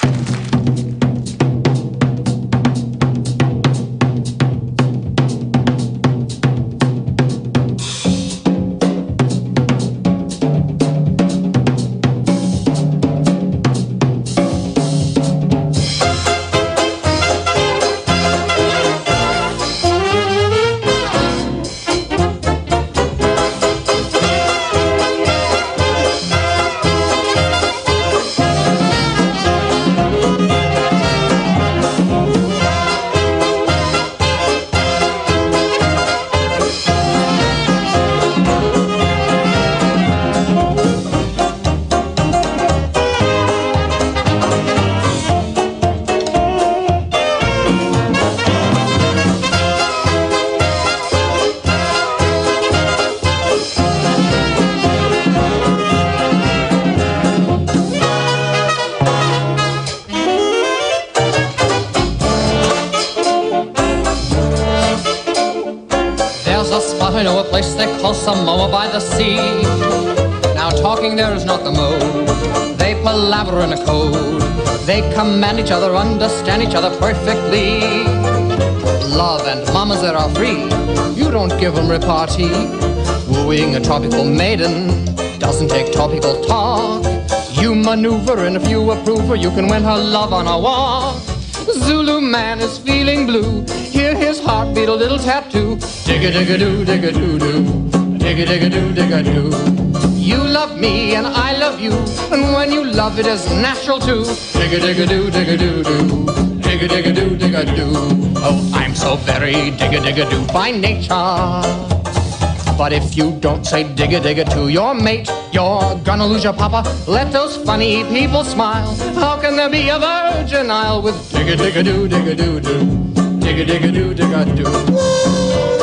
I know a place they call Samoa by the sea. Now talking there is not the mode. They palaver in a code. They command each other, understand each other perfectly. Love and mamas that are free, you don't give them repartee. Wooing a tropical maiden doesn't take topical talk. You maneuver, and if you approve her, you can win her love on a walk. Zulu man is feeling blue. Hear his heart beat a little tattoo. Digga-digga-doo, digga-doo-doo. Digga-digga-doo, digga-doo. You love me and I love you, and when you love it is natural too. Digga-digga-doo, digga-doo-doo. Digga-digga-doo, digga-doo. Oh, I'm so very digga-digga-doo by nature. But if you don't say digga-digga to your mate, you're gonna lose your papa. Let those funny people smile. How can there be a Virgin Isle with digga-digga-doo, digga-doo-doo? Digga-digga-doo, digga-doo.